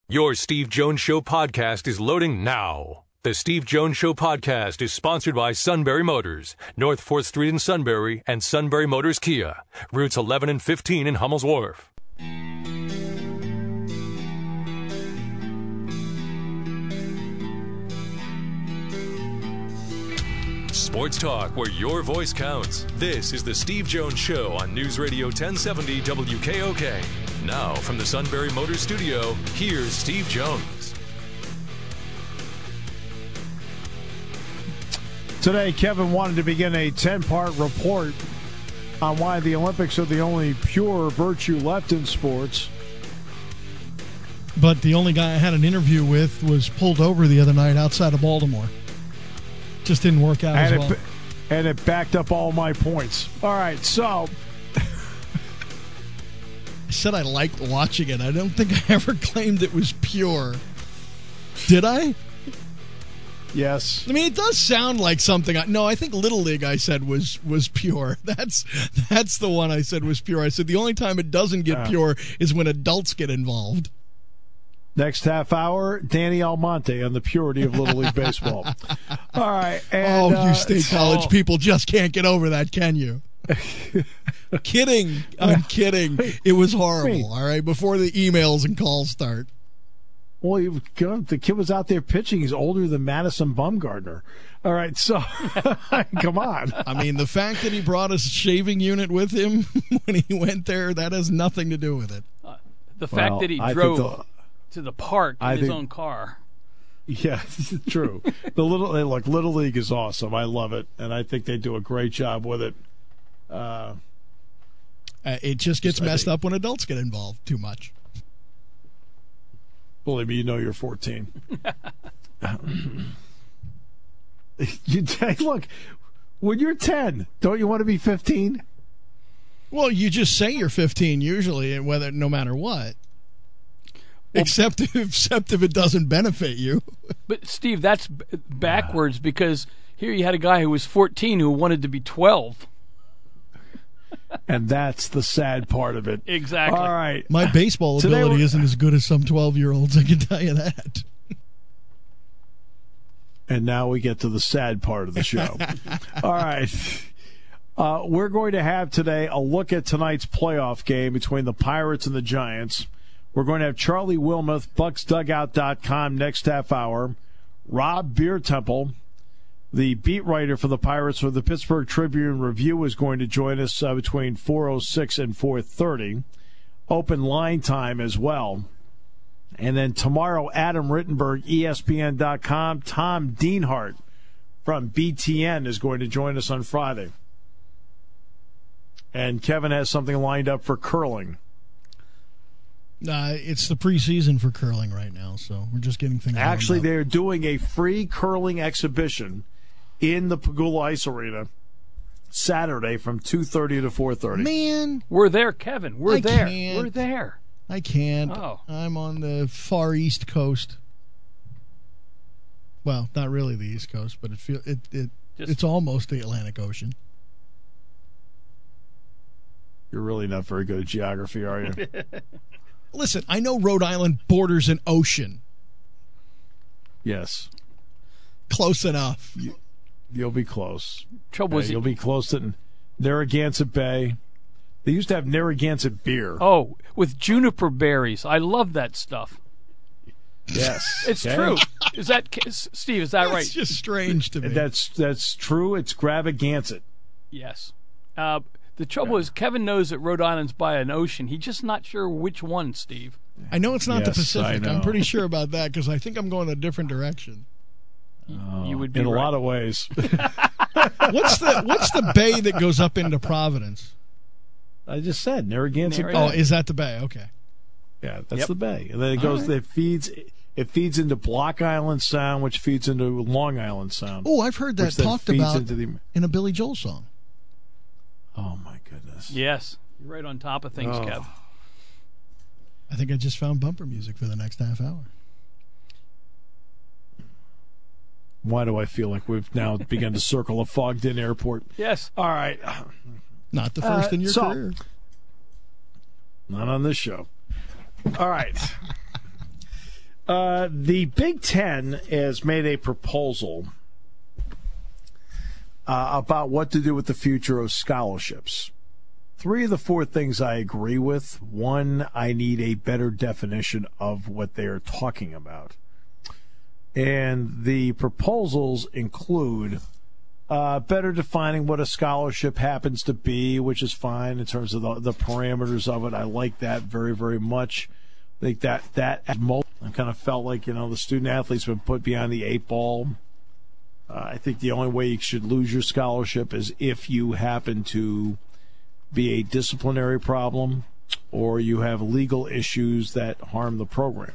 Your Steve Jones Show podcast is loading now. The Steve Jones Show podcast is sponsored by Sunbury Motors, North 4th Street in Sunbury, and Sunbury Motors Kia, routes 11 and 15 in Hummel's Wharf. Sports talk where your voice counts. This is the Steve Jones Show on News Radio 1070 WKOK. Now, from the Sunbury Motors studio, here's Steve Jones. Today, Kevin wanted to begin a 10-part report on why the Olympics are the only pure virtue left in sports. But the only guy I had an interview with was pulled over the other night outside of Baltimore. Just didn't work out as well. And it backed up all my points. All right, so... I said I liked watching it. I don't think I ever claimed it was pure. Did I? Yes. I mean, it does sound like something. No, I think Little League I said was pure. That's the one I said was pure. I said the only time it doesn't get pure is when adults get involved. Next half hour, Danny Almonte on the purity of Little League Baseball. All right. And, you state college people just can't get over that, can you? Kidding. I'm kidding. It was horrible, all right, before the emails and calls start. Well, the kid was out there pitching. He's older than Madison Bumgarner. All right, so come on. I mean, the fact that he brought a shaving unit with him when he went there, that has nothing to do with it. The fact that he drove to the park in his own car. Yeah, true. Little League is awesome. I love it, and I think they do a great job with it. It just gets messed up when adults get involved too much. Believe me, you know you're 14. Look, when you're 10, don't you want to be 15? Well, you just say you're 15 usually, and no matter what. Except if it doesn't benefit you. But, Steve, that's backwards because here you had a guy who was 14 who wanted to be 12. And that's the sad part of it. Exactly. All right. My baseball ability isn't as good as some 12-year-olds, I can tell you that. And now we get to the sad part of the show. All right. We're going to have today a look at tonight's playoff game between the Pirates and the Giants. We're going to have Charlie Wilmoth, BucksDugout.com, next half hour. Rob Biertemple, the beat writer for the Pirates for the Pittsburgh Tribune Review, is going to join us between 4:06 and 4:30. Open line time as well. And then tomorrow, Adam Rittenberg, ESPN.com. Tom Dienhart from BTN is going to join us on Friday. And Kevin has something lined up for curling. It's the preseason for curling right now, so we're just getting things Actually, they're doing a free curling exhibition in the Pagula Ice Arena Saturday from 2:30 to 4:30. Man, we're there, Kevin. We're there. Can't. We're there. I can't. Oh. I'm on the far East Coast. Well, not really the East Coast, but it's almost the Atlantic Ocean. You're really not very good at geography, are you? Listen, I know Rhode Island borders an ocean. Yes. Close enough. You'll be close. Trouble is, you'll be close to Narragansett Bay. They used to have Narragansett beer. Oh, with juniper berries. I love that stuff. Yes. It's true. Is that, Steve, is that right? It's just strange to me. That's true. It's Gravaganset. Yes. The trouble is Kevin knows that Rhode Island's by an ocean. He's just not sure which one, Steve. I know it's not the Pacific. I'm pretty sure about that because I think I'm going a different direction. You would be in right. a lot of ways. What's the bay that goes up into Providence? I just said Narragansett Bay. Oh, is that the bay? Okay. Yeah, that's the bay. And then it goes. Right. It feeds into Block Island Sound, which feeds into Long Island Sound. Oh, I've heard that talked about in a Billy Joel song. Oh my goodness. Yes, you're right on top of things, Kev. I think I just found bumper music for the next half hour. Why do I feel like we've now begun to circle a fogged-in airport? Yes. All right. Not the first in your career. Not on this show. All right. The Big Ten has made a proposal about what to do with the future of scholarships. 3 of the 4 things I agree with. 1, I need a better definition of what they are talking about. And the proposals include better defining what a scholarship happens to be, which is fine in terms of the parameters of it. I like that very, very much. I think that I kind of felt like, the student athletes have been put behind the 8 ball. I think the only way you should lose your scholarship is if you happen to be a disciplinary problem or you have legal issues that harm the program.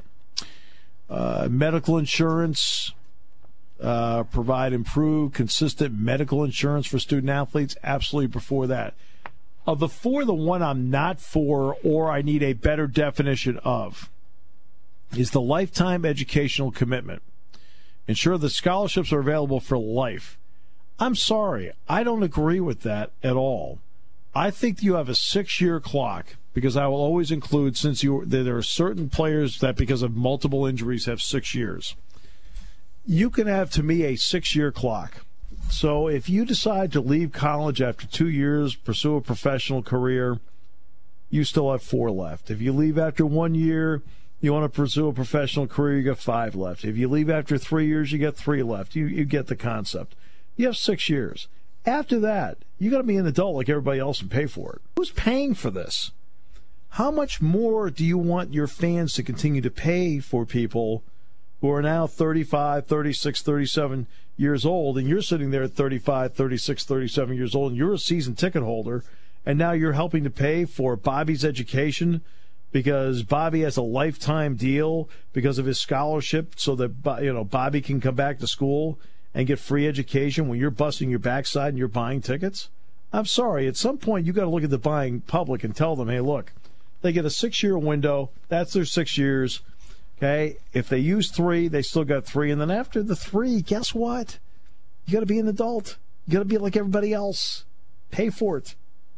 Medical insurance, provide improved, consistent medical insurance for student athletes. Absolutely before that. Of the 4, the one I'm not for or I need a better definition of is the lifetime educational commitment. Ensure the scholarships are available for life. I'm sorry, I don't agree with that at all. I think you have a 6-year clock because I will always include, since there are certain players that because of multiple injuries have 6 years. You can have, to me, a 6-year clock. So if you decide to leave college after 2 years, pursue a professional career, you still have 4 left. If you leave after 1 year, you want to pursue a professional career, you got 5 left. If you leave after 3 years, you get 3 left. You get the concept. You have 6 years. After that, you got to be an adult like everybody else and pay for it. Who's paying for this? How much more do you want your fans to continue to pay for people who are now 35, 36, 37 years old, and you're sitting there at 35, 36, 37 years old, and you're a season ticket holder, and now you're helping to pay for Bobby's education because Bobby has a lifetime deal because of his scholarship so that Bobby can come back to school and get free education when you're busting your backside and you're buying tickets? I'm sorry. At some point, you got to look at the buying public and tell them, hey, look, they get a 6-year window. That's their 6 years. Okay? If they use 3, they still got 3. And then after the 3, guess what? You got to be an adult. You got to be like everybody else. Pay for it.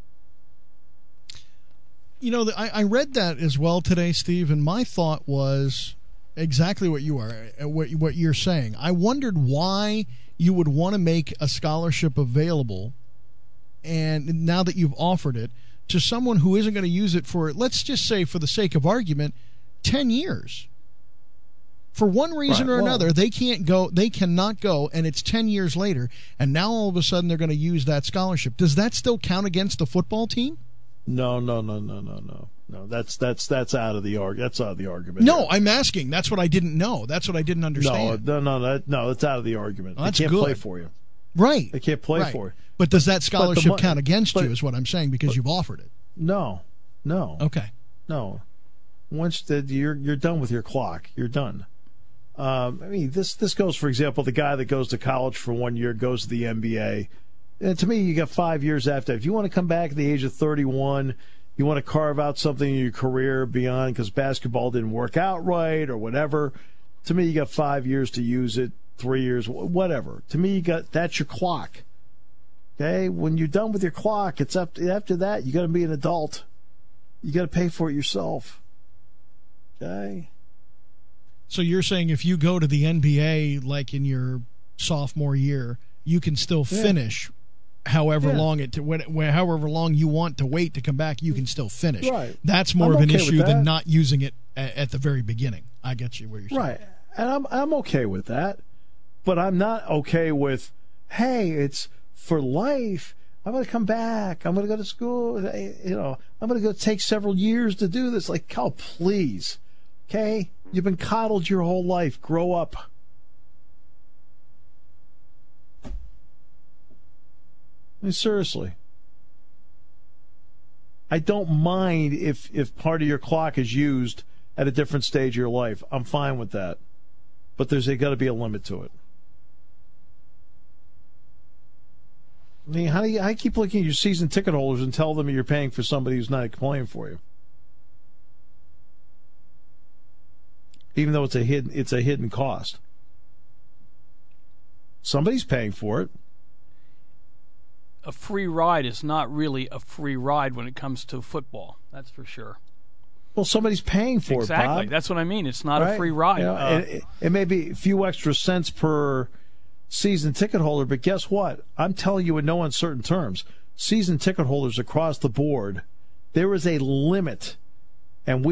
I read that as well today, Steve, and my thought was exactly what you're saying. I wondered why you would want to make a scholarship available, and now that you've offered it, to someone who isn't going to use it for, let's just say for the sake of argument, 10 years. For one reason or another, they cannot go, and it's 10 years later, and now all of a sudden they're going to use that scholarship. Does that still count against the football team? No. That's out of the That's out of the argument. No, I'm asking. That's what I didn't know. That's what I didn't understand. No. That's out of the argument. Well, they can't play for you. Right. They can't play for you. But does that scholarship count against you? Is what I'm saying because you've offered it. No. Okay. No. Once you're done with your clock, you're done. This goes, for example, the guy that goes to college for 1 year goes to the NBA. And to me, you got 5 years after. If you want to come back at the age of 31, you want to carve out something in your career beyond because basketball didn't work out right or whatever. To me, you got 5 years to use it, 3 years, whatever. To me, that's your clock. Okay, when you're done with your clock, it's after that you got to be an adult. You got to pay for it yourself. Okay. So you're saying if you go to the NBA like in your sophomore year, you can still finish. However long you want to wait to come back, you can still finish. Right. That's more of an issue than not using it at the very beginning. I get you where you're saying. Right, and I'm okay with that, but I'm not okay with, hey, it's for life. I'm going to come back. I'm going to go to school. I'm going to go take several years to do this. Like, oh, please, okay? You've been coddled your whole life. Grow up. Seriously. I don't mind if part of your clock is used at a different stage of your life. I'm fine with that. But there's got to be a limit to it. I mean, how do you keep looking at your season ticket holders and tell them you're paying for somebody who's not playing for you? Even though it's a hidden cost. Somebody's paying for it. A free ride is not really a free ride when it comes to football. That's for sure. Well, somebody's paying for exactly. it, Bob. That's what I mean. It's not Right? a free ride. You know, it may be a few extra cents per season ticket holder, but guess what? I'm telling you in no uncertain terms, season ticket holders across the board, there is a limit, and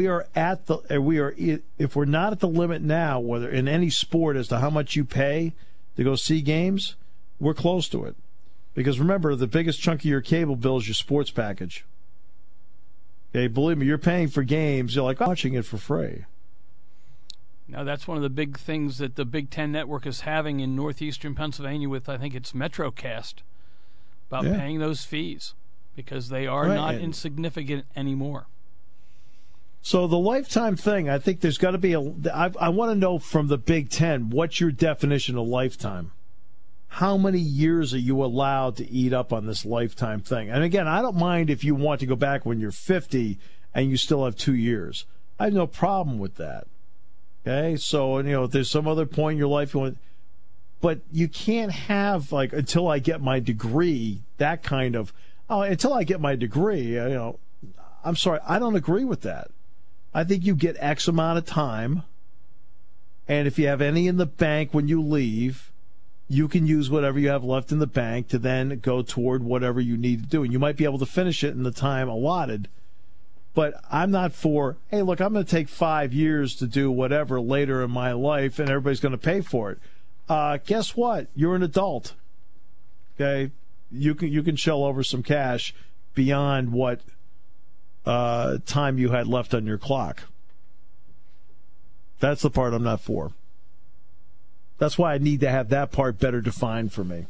if we're not at the limit now, whether in any sport as to how much you pay to go see games, we're close to it. Because remember, the biggest chunk of your cable bill is your sports package. Okay, believe me, you're paying for games. You're like watching it for free. Now, that's one of the big things that the Big Ten Network is having in northeastern Pennsylvania with, I think it's MetroCast, about paying those fees because they are not insignificant anymore. So the lifetime thing, I think there's got to be I want to know from the Big Ten, what's your definition of lifetime? How many years are you allowed to eat up on this lifetime thing? And again, I don't mind if you want to go back when you're 50 and you still have 2 years. I have no problem with that. Okay, so if there's some other point in your life you want, but you can't have like until I get my degree, that kind of until I get my degree. I'm sorry, I don't agree with that. I think you get X amount of time, and if you have any in the bank when you leave, you can use whatever you have left in the bank to then go toward whatever you need to do. And you might be able to finish it in the time allotted. But I'm not for, hey, look, I'm going to take 5 years to do whatever later in my life, and everybody's going to pay for it. Guess what? You're an adult. Okay? You can shell over some cash beyond what time you had left on your clock. That's the part I'm not for. That's why I need to have that part better defined for me.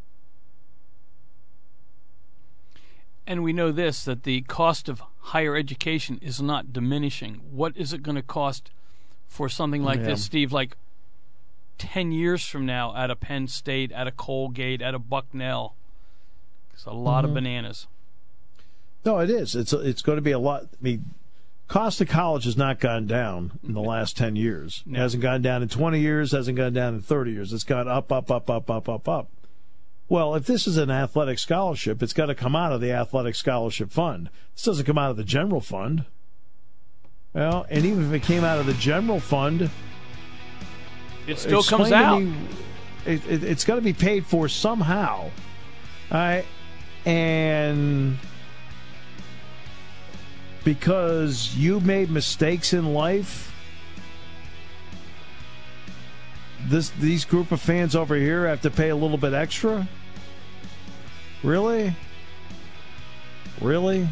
And we know this, that the cost of higher education is not diminishing. What is it going to cost for something like this, Steve, like 10 years from now at a Penn State, at a Colgate, at a Bucknell? It's a lot of bananas. No, it is. It's going to be a lot. I mean, cost of college has not gone down in the last 10 years. It hasn't gone down in 20 years, hasn't gone down in 30 years. It's gone up, up, up, up, up, up, up. Well, if this is an athletic scholarship, it's got to come out of the athletic scholarship fund. This doesn't come out of the general fund. Well, and even if it came out of the general fund, it still comes out. It's got to be paid for somehow. All right? And because you made mistakes in life, these group of fans over here have to pay a little bit extra? Really? Really?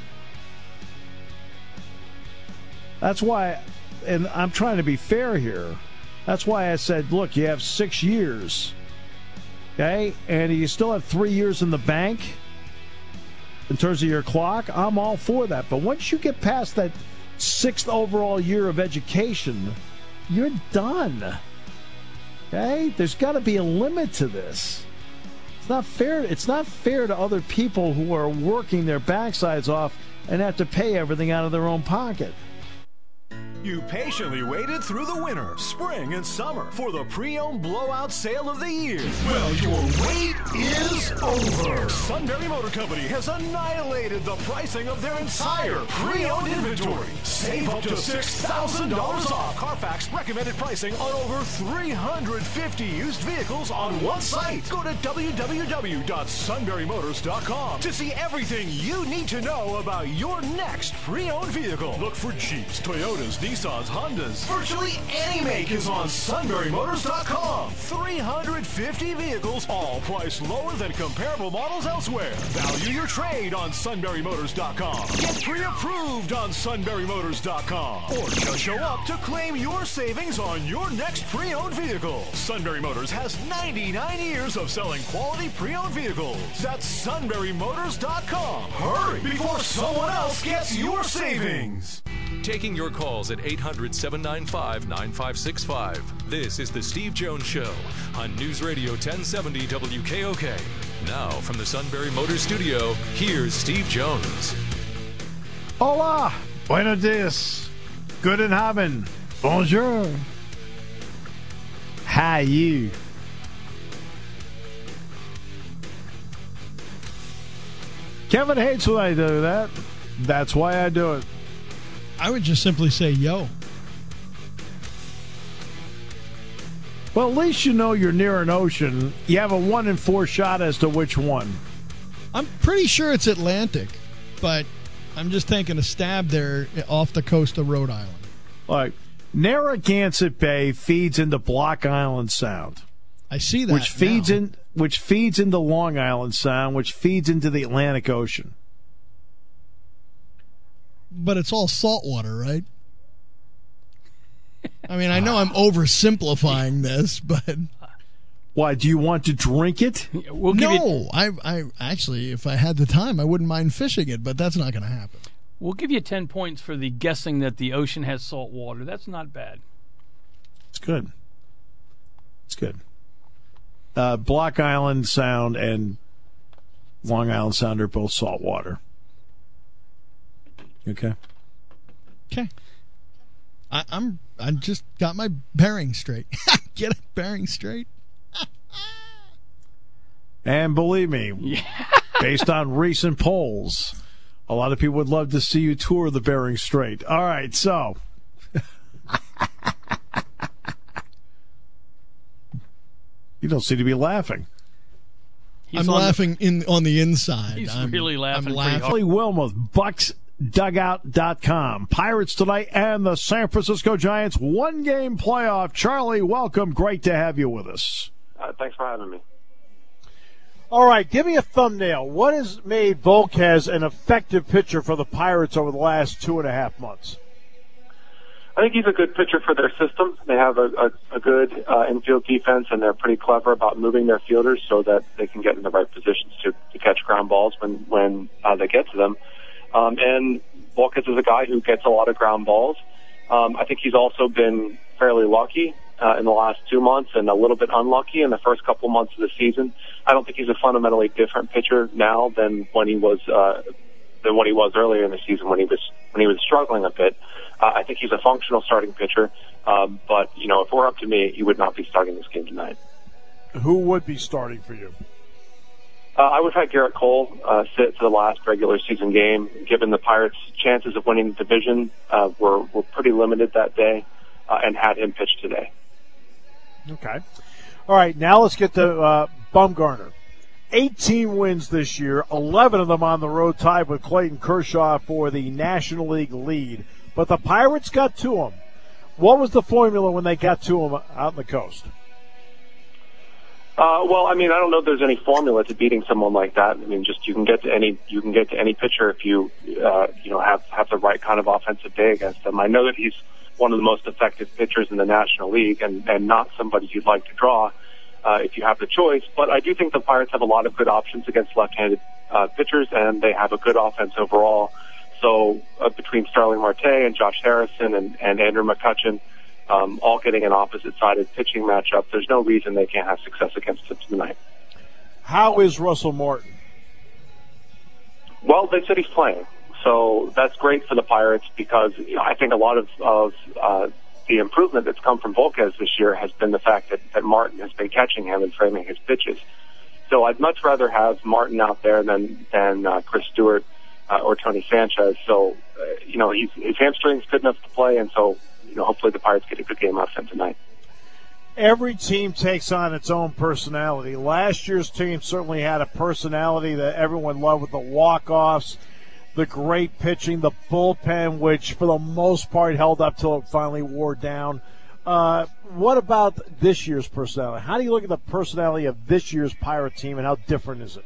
That's why, and I'm trying to be fair here, that's why I said, look, you have 6 years, okay? And you still have 3 years in the bank in terms of your clock. I'm all for that. But once you get past that 6th overall year of education, you're done. Okay? There's got to be a limit to this. It's not fair. It's not fair to other people who are working their backsides off and have to pay everything out of their own pocket. You patiently waited through the winter, spring, and summer for the pre-owned blowout sale of the year. Well, your wait is over. Sunbury Motor Company has annihilated the pricing of their entire pre-owned inventory. Save up to $6,000 off Carfax recommended pricing on over 350 used vehicles on one site. Go to www.sunburymotors.com to see everything you need to know about your next pre-owned vehicle. Look for Jeeps, Toyotas, Nissans, Hondas. Virtually any make is on sunburymotors.com. 350 vehicles, all priced lower than comparable models elsewhere. Value your trade on sunburymotors.com. Get pre-approved on sunburymotors.com. Or just show up to claim your savings on your next pre-owned vehicle. Sunbury Motors has 99 years of selling quality pre-owned vehicles. That's sunburymotors.com. Hurry before someone else gets your savings. Taking your calls at 800-795-9565. This is The Steve Jones Show on News Radio 1070 WKOK. Now, from the Sunbury Motors Studio, here's Steve Jones. Hola, buenos dias, guten Abend, bonjour. How you? Kevin hates when I do that. That's why I do it. I would just simply say, yo. Well, at least you know you're near an ocean. You have a 1 in 4 shot as to which one. I'm pretty sure it's Atlantic, but I'm just taking a stab there off the coast of Rhode Island. Like, Narragansett Bay feeds into Block Island Sound. I see that. Which feeds into Long Island Sound, which feeds into the Atlantic Ocean. But it's all saltwater, right? I mean, I know I'm oversimplifying this, but why, do you want to drink it? I actually, if I had the time, I wouldn't mind fishing it, but that's not going to happen. We'll give you 10 points for the guessing that the ocean has salt water. That's not bad. It's good. It's good. Block Island Sound and Long Island Sound are both salt water. Okay. Okay. I just got my bearings straight. Get it, bearings straight. And believe me, based on recent polls, a lot of people would love to see you tour the Bering Strait. All right, so you don't seem to be laughing. I'm laughing on the inside. He's really laughing. I'm laughing. Charlie Wilmoth, BucksDugout.com. Pirates tonight and the San Francisco Giants 1-game playoff. Charlie, welcome. Great to have you with us. Thanks for having me. All right, give me a thumbnail. What has made Volquez an effective pitcher for the Pirates over the last 2.5 months? I think he's a good pitcher for their system. They have a good infield defense, and they're pretty clever about moving their fielders so that they can get in the right positions to catch ground balls when they get to them. And Volquez is a guy who gets a lot of ground balls. I think he's also been fairly lucky in the last 2 months and a little bit unlucky in the first couple months of the season. I don't think he's a fundamentally different pitcher now than when he was earlier in the season when he was struggling a bit. I think he's a functional starting pitcher, but if it were up to me, he would not be starting this game tonight. Who would be starting for you? I would have had Garrett Cole sit for the last regular season game. Given the Pirates' chances of winning the division were pretty limited that day, and had him pitch today. Okay. All right, now let's get to Bumgarner. 18 wins this year, 11 of them on the road, tied with Clayton Kershaw for the National League lead. But the Pirates got to him. What was the formula when they got to him out on the coast? Well, I mean, I don't know if there's any formula to beating someone like that. I mean, just you can get to any pitcher if you have the right kind of offensive day against them. I know that he's one of the most effective pitchers in the National League, and not somebody you'd like to draw if you have the choice. But I do think the Pirates have a lot of good options against left-handed pitchers, and they have a good offense overall. So between Starling Marte and Josh Harrison and Andrew McCutchen, all getting an opposite-sided pitching matchup, there's no reason they can't have success against him tonight. How is Russell Martin? Well, they said he's playing. So that's great for the Pirates because I think a lot of the improvement that's come from Volquez this year has been the fact that Martin has been catching him and framing his pitches. So I'd much rather have Martin out there than Chris Stewart or Tony Sanchez. So, his hamstring's good enough to play, and so, hopefully the Pirates get a good game out of him tonight. Every team takes on its own personality. Last year's team certainly had a personality that everyone loved with the walk-offs, the great pitching, the bullpen, which for the most part held up till it finally wore down. What about this year's personality? How do you look at the personality of this year's Pirate team, and how different is it?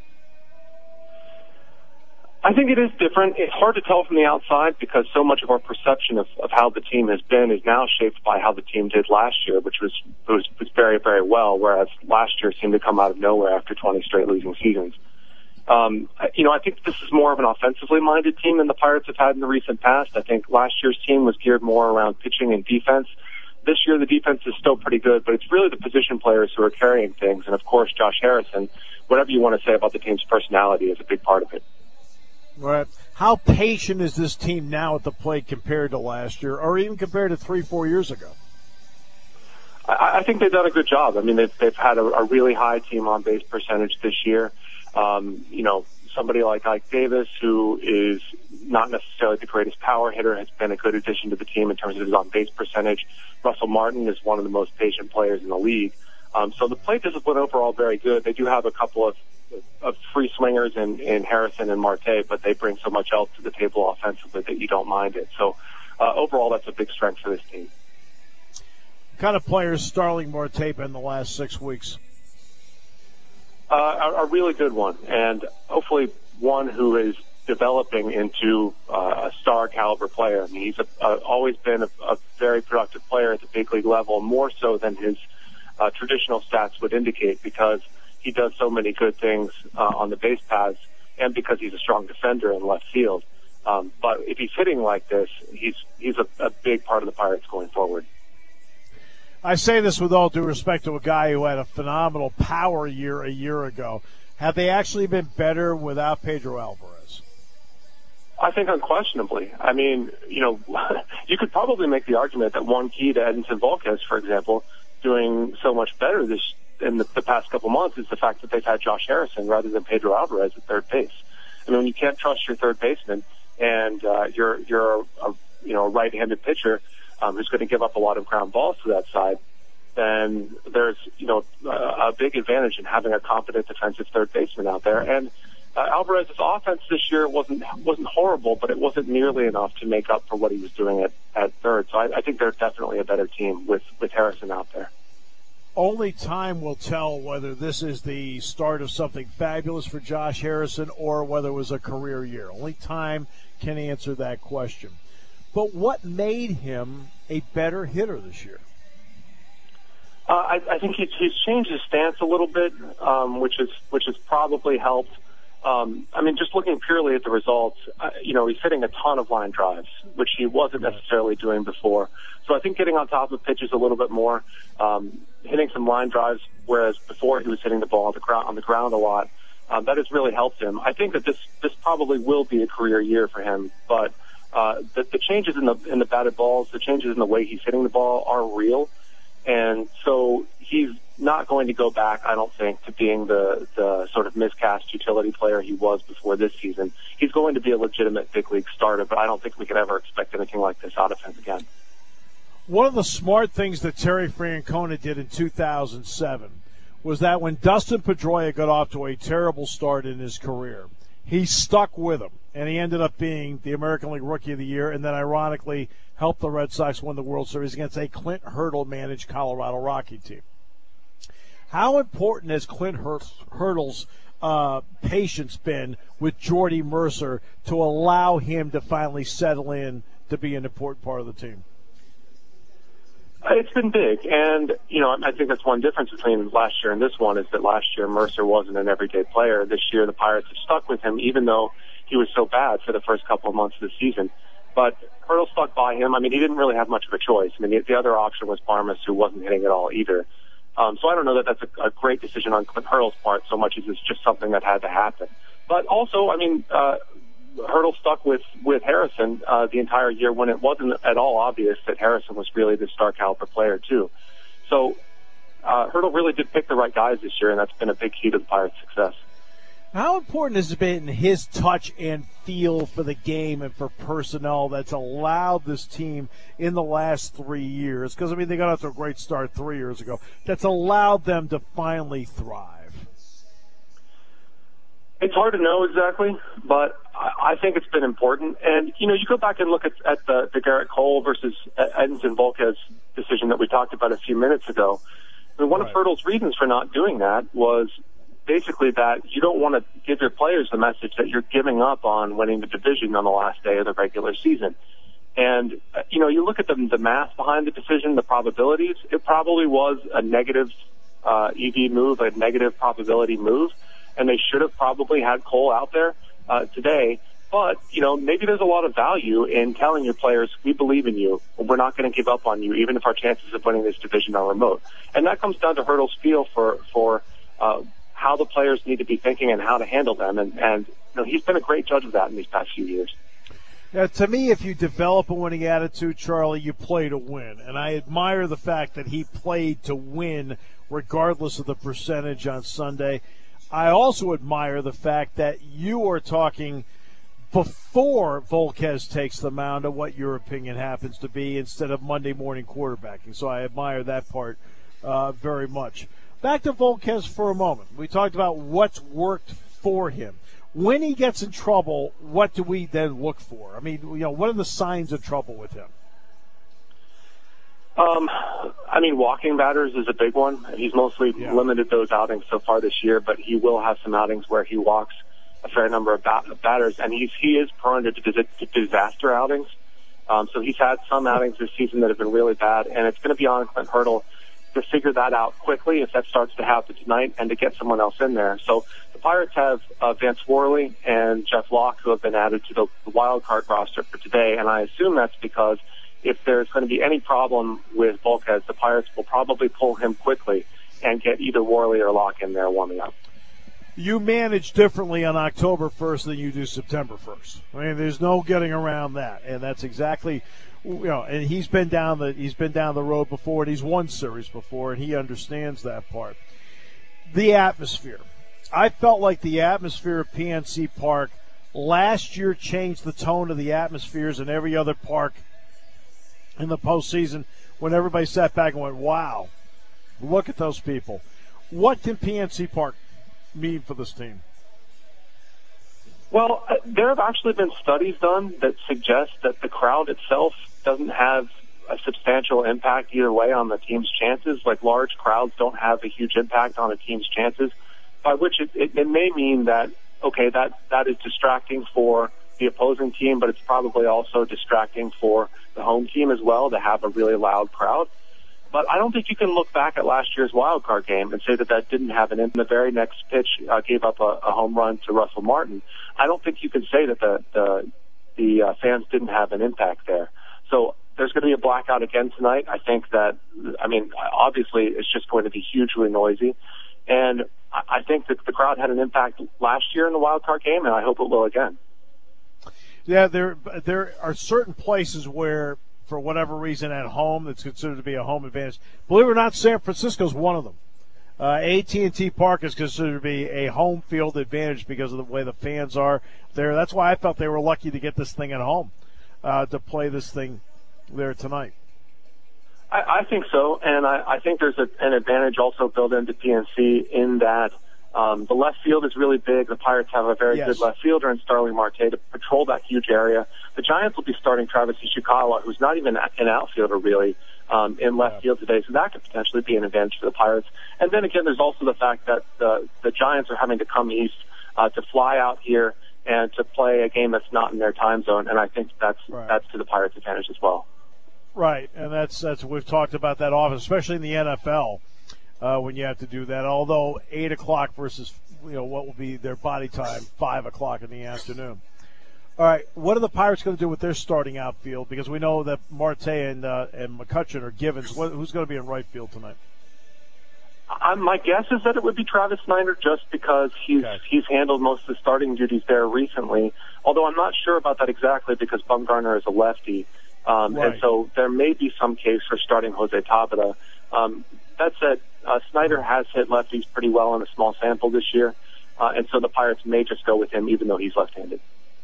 I think it is different. It's hard to tell from the outside because so much of our perception of how the team has been is now shaped by how the team did last year, which was very, very well, whereas last year seemed to come out of nowhere after 20 straight losing seasons. I think this is more of an offensively minded team than the Pirates have had in the recent past. I think last year's team was geared more around pitching and defense. This year the defense is still pretty good, but it's really the position players who are carrying things. And, of course, Josh Harrison, whatever you want to say about the team's personality is a big part of it. Right. How patient is this team now at the plate compared to last year or even compared to 3-4 years ago? I think they've done a good job. I mean, they've had a really high team on base percentage this year. somebody like Ike Davis, who is not necessarily the greatest power hitter, has been a good addition to the team in terms of his on-base percentage. Russell Martin is one of the most patient players in the league. So the plate discipline overall very good. They do have a couple of free swingers in Harrison and Marte, but they bring so much else to the table offensively that you don't mind it. So overall, that's a big strength for this team. What kind of players Starling Marte been the last 6 weeks? A really good one, and hopefully one who is developing into a star caliber player. I mean, he's always been a very productive player at the big league level, more so than his traditional stats would indicate, because he does so many good things on the base paths, and because he's a strong defender in left field. But if he's hitting like this, he's a big part of the Pirates going forward. I say this with all due respect to a guy who had a phenomenal power year a year ago. Have they actually been better without Pedro Alvarez? I think unquestionably. I mean, you could probably make the argument that one key to Edinson Volquez, for example, doing so much better in the past couple months is the fact that they've had Josh Harrison rather than Pedro Alvarez at third base. I mean, when you can't trust your third baseman and you're a right-handed pitcher who's going to give up a lot of ground balls to that side, then there's a big advantage in having a competent defensive third baseman out there. And Alvarez's offense this year wasn't horrible, but it wasn't nearly enough to make up for what he was doing at third. So I think they're definitely a better team with Harrison out there. Only time will tell whether this is the start of something fabulous for Josh Harrison or whether it was a career year. Only time can answer that question. But what made him a better hitter this year? I think he's changed his stance a little bit, which has probably helped. I mean, just looking purely at the results, he's hitting a ton of line drives, which he wasn't necessarily doing before. So I think getting on top of pitches a little bit more, hitting some line drives, whereas before he was hitting the ball on the ground a lot, that has really helped him. I think that this probably will be a career year for him, but the changes in the batted balls, the changes in the way he's hitting the ball are real. And so he's not going to go back, I don't think, to being the sort of miscast utility player he was before this season. He's going to be a legitimate big league starter, but I don't think we could ever expect anything like this out of him again. One of the smart things that Terry Francona did in 2007 was that when Dustin Pedroia got off to a terrible start in his career, he stuck with him, and he ended up being the American League Rookie of the Year, and then ironically helped the Red Sox win the World Series against a Clint Hurdle-managed Colorado Rocky team. How important has Clint Hurdle's patience been with Jordy Mercer to allow him to finally settle in to be an important part of the team? It's been big, and I think that's one difference between last year and this one is that last year Mercer wasn't an everyday player. This year the Pirates have stuck with him, even though he was so bad for the first couple of months of the season. But Hurdle stuck by him. I mean, he didn't really have much of a choice. I mean, the other option was Barmas, who wasn't hitting at all either. So I don't know that that's a great decision on Clint Hurdle's part so much as it's just something that had to happen. But also, I mean, Hurdle stuck with Harrison the entire year when it wasn't at all obvious that Harrison was really the star caliber player too. So Hurdle really did pick the right guys this year, and that's been a big key to the Pirates' success. How important has it been his touch and feel for the game and for personnel that's allowed this team in the last 3 years? Because, I mean, they got off to a great start 3 years ago. That's allowed them to finally thrive. It's hard to know exactly, but I think it's been important. And, you go back and look at the Garrett Cole versus Edinson Volquez decision that we talked about a few minutes ago. I mean, one of Hurdle's reasons for not doing that was basically that you don't want to give your players the message that you're giving up on winning the division on the last day of the regular season. And, you look at the math behind the decision, the probabilities, it probably was a negative EV move, a negative probability move, and they should have probably had Cole out there today. But, maybe there's a lot of value in telling your players, we believe in you. We're not going to give up on you, even if our chances of winning this division are remote. And that comes down to Hurdle's feel for how the players need to be thinking and how to handle them. And he's been a great judge of that in these past few years. Now, to me, if you develop a winning attitude, Charlie, you play to win. And I admire the fact that he played to win regardless of the percentage on Sunday. I also admire the fact that you are talking before Volquez takes the mound of what your opinion happens to be instead of Monday morning quarterbacking. So I admire that part very much. Back to Volquez for a moment. We talked about what's worked for him. When he gets in trouble, what do we then look for? I mean, what are the signs of trouble with him? Walking batters is a big one. He's mostly limited those outings so far this year, but he will have some outings where he walks a fair number of batters, and he is prone to disaster outings. So he's had some outings this season that have been really bad, and it's going to be on Clint Hurdle to figure that out quickly if that starts to happen tonight and to get someone else in there. So the Pirates have Vance Worley and Jeff Locke, who have been added to the wild card roster for today, and I assume that's because if there's going to be any problem with Volquez, the Pirates will probably pull him quickly and get either Worley or Locke in there warming up. You manage differently on October 1st than you do September 1st. I mean, there's no getting around that, and that's exactly, and he's been down the road before, and he's won series before, and he understands that part. The atmosphere. I felt like the atmosphere of PNC Park last year changed the tone of the atmospheres in every other park in the postseason when everybody sat back and went, wow, look at those people. What can PNC Park mean for this team? Well, there have actually been studies done that suggest that the crowd itself doesn't have a substantial impact either way on the team's chances. Like, large crowds don't have a huge impact on a team's chances, by which it may mean that, okay, that is distracting for the opposing team, but it's probably also distracting for the home team as well to have a really loud crowd. But I don't think you can look back at last year's wild card game and say that didn't have an impact. The very next pitch gave up a home run to Russell Martin. I don't think you can say that the fans didn't have an impact there. So there's going to be a blackout again tonight. I think that, obviously it's just going to be hugely noisy. And I think that the crowd had an impact last year in the wild card game, and I hope it will again. Yeah, there are certain places where, for whatever reason, at home, it's considered to be a home advantage. Believe it or not, San Francisco's one of them. AT&T Park is considered to be a home field advantage because of the way the fans are there. That's why I felt they were lucky to get this thing at home, to play this thing there tonight. I think so, and I think there's an advantage also built into PNC in that the left field is really big. The Pirates have a very good left fielder in Starling Marte to patrol that huge area. The Giants will be starting Travis Ishikawa, who's not even an outfielder really, in left field today, so that could potentially be an advantage for the Pirates. And then again, there's also the fact that the Giants are having to come east to fly out here and to play a game that's not in their time zone, and I think that's to the Pirates' advantage as well. Right, and that's we've talked about that often, especially in the NFL. When you have to do that, although 8 o'clock versus what will be their body time, 5 o'clock in the afternoon. All right, what are the Pirates going to do with their starting outfield? Because we know that Marte and McCutchen are givens. Who's going to be in right field tonight? My guess is that it would be Travis Snyder, just because he's handled most of the starting duties there recently. Although I'm not sure about that exactly because Bumgarner is a lefty, and so there may be some case for starting Jose Tabata. That said, Snyder has hit lefties pretty well in a small sample this year, and so the Pirates may just go with him even though he's left-handed.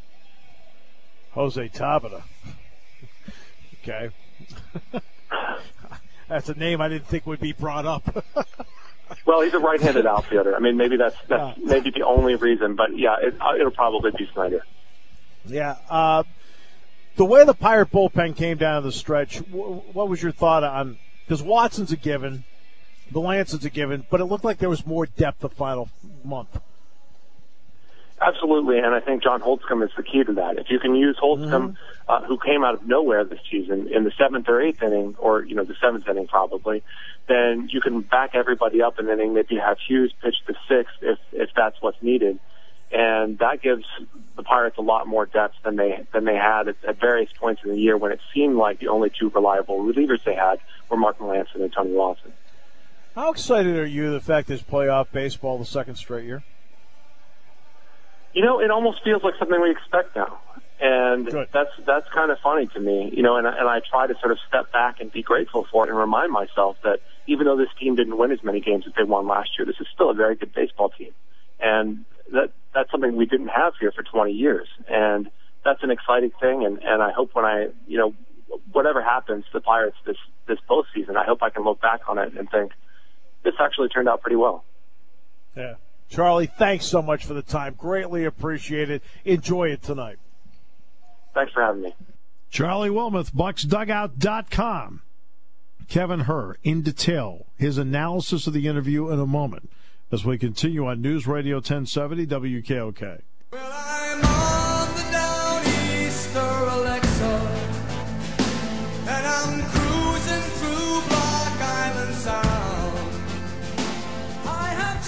Jose Tabata. Okay. That's a name I didn't think would be brought up. Well, he's a right-handed outfielder. Maybe that's maybe the only reason, but yeah, it'll probably be Snyder. Yeah. The way the Pirate bullpen came down the stretch, what was your thought on? Because Watson's a given, Melancon's a given, but it looked like there was more depth the final month. Absolutely, and I think John Holtzcomb is the key to that. If you can use Holtzcomb, who came out of nowhere this season in the 7th or 8th inning, or the 7th inning probably, then you can back everybody up an inning. Maybe have Hughes pitch the 6th if that's what's needed, and that gives the Pirates a lot more depth than they had at various points in the year when it seemed like the only two reliable relievers they had were Mark Melancon and Tony Watson. How excited are you the fact there's playoff baseball the second straight year? It almost feels like something we expect now. And that's kind of funny to me, and I try to sort of step back and be grateful for it and remind myself that even though this team didn't win as many games as they won last year, this is still a very good baseball team. And that's something we didn't have here for 20 years. And that's an exciting thing. And I hope when whatever happens to the Pirates this postseason, I hope I can look back on it and think this actually turned out pretty well. Yeah. Charlie, thanks so much for the time. Greatly appreciated. Enjoy it tonight. Thanks for having me. Charlie Wilmoth, BucksDugout.com. Kevin Herr, in detail, his analysis of the interview in a moment as we continue on News Radio 1070 WKOK. Well, I'm on the down easter Alexa, and I'm cruising through Block Island Sound. I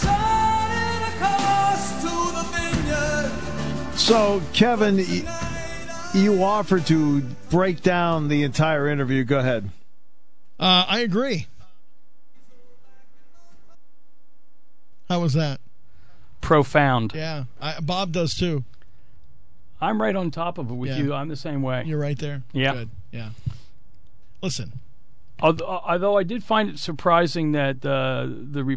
have charted a course to the vineyard. So, Kevin, you offered to break down the entire interview. Go ahead. I agree. How was that? Profound. Yeah, Bob does too. I'm right on top of it with you. I'm the same way. You're right there? Yeah. Good. Yeah. Listen. Although I did find it surprising that the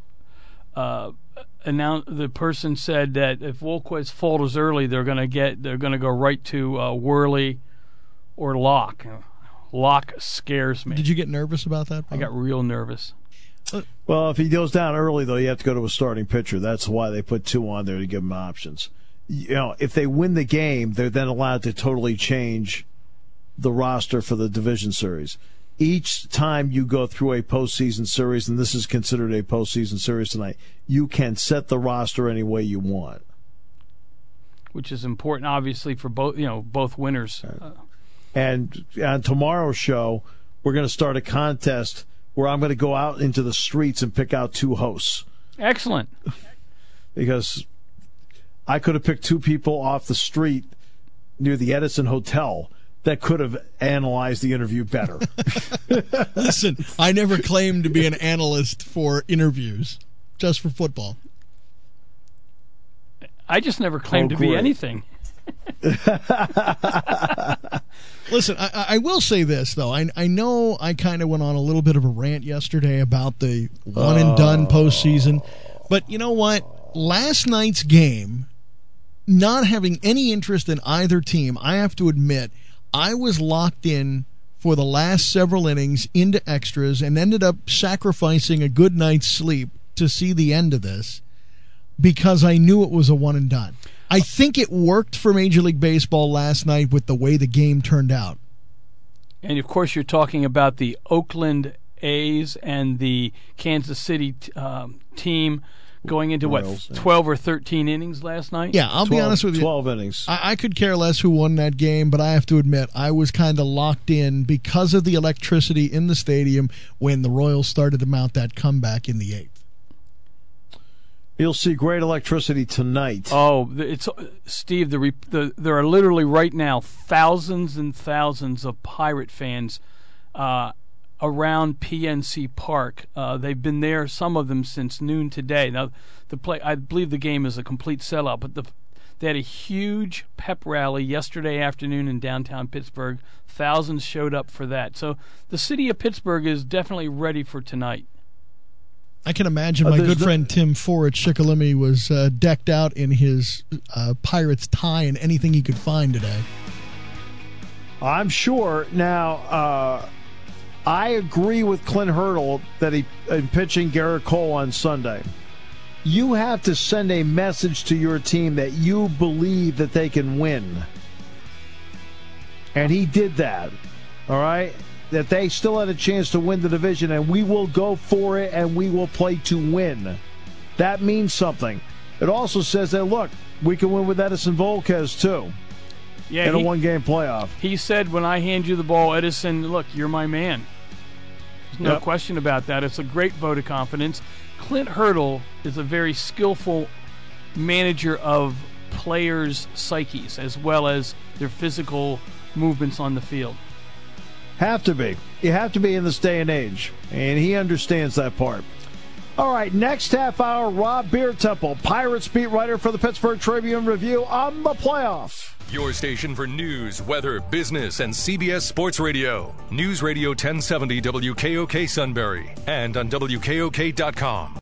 person said that if Wolquez falters early, they're going to go right to Worley or Locke. Locke scares me. Did you get nervous about that, Bob? I got real nervous. Well, if he goes down early, though, you have to go to a starting pitcher. That's why they put 2 on there to give him options. If they win the game, they're then allowed to totally change the roster for the division series. Each time you go through a postseason series, and this is considered a postseason series tonight, you can set the roster any way you want, which is important, obviously, for both winners. Right. And on tomorrow's show, we're going to start a contest where I'm going to go out into the streets and pick out 2 hosts. Excellent. Because I could have picked 2 people off the street near the Edison Hotel that could have analyzed the interview better. Listen, I never claimed to be an analyst for interviews, just for football. I just never claimed to be anything. Listen, I will say this, though. I know I kind of went on a little bit of a rant yesterday about the one-and-done postseason. But you know what? Last night's game, not having any interest in either team, I have to admit, I was locked in for the last several innings into extras and ended up sacrificing a good night's sleep to see the end of this because I knew it was a one-and-done. I think it worked for Major League Baseball last night with the way the game turned out. And, of course, you're talking about the Oakland A's and the Kansas City team going into, Royals, 12 or 13 innings last night? Yeah, I'll be honest with you. 12 innings. I could care less who won that game, but I have to admit I was kind of locked in because of the electricity in the stadium when the Royals started to mount that comeback in the 8th. You'll see great electricity tonight. Oh, it's Steve. There are literally right now thousands and thousands of Pirate fans around PNC Park. They've been there, some of them, since noon today. Now, I believe the game is a complete sellout, but they had a huge pep rally yesterday afternoon in downtown Pittsburgh. Thousands showed up for that. So the city of Pittsburgh is definitely ready for tonight. I can imagine my good friend Tim Ford at Shikellamy was decked out in his Pirates tie and anything he could find today. I'm sure. Now, I agree with Clint Hurdle that in pitching Garrett Cole on Sunday. You have to send a message to your team that you believe that they can win. And he did that, all right? That they still had a chance to win the division, and we will go for it, and we will play to win. That means something. It also says that, look, we can win with Edison Volquez, too, in a one-game playoff. He said, when I hand you the ball, Edison, look, you're my man. There's no question about that. It's a great vote of confidence. Clint Hurdle is a very skillful manager of players' psyches as well as their physical movements on the field. Have to be. You have to be in this day and age. And he understands that part. All right, next half hour, Rob Beertemple, Pirates beat writer for the Pittsburgh Tribune-Review on the playoff. Your station for news, weather, business, and CBS Sports Radio. News Radio 1070 WKOK Sunbury and on WKOK.com.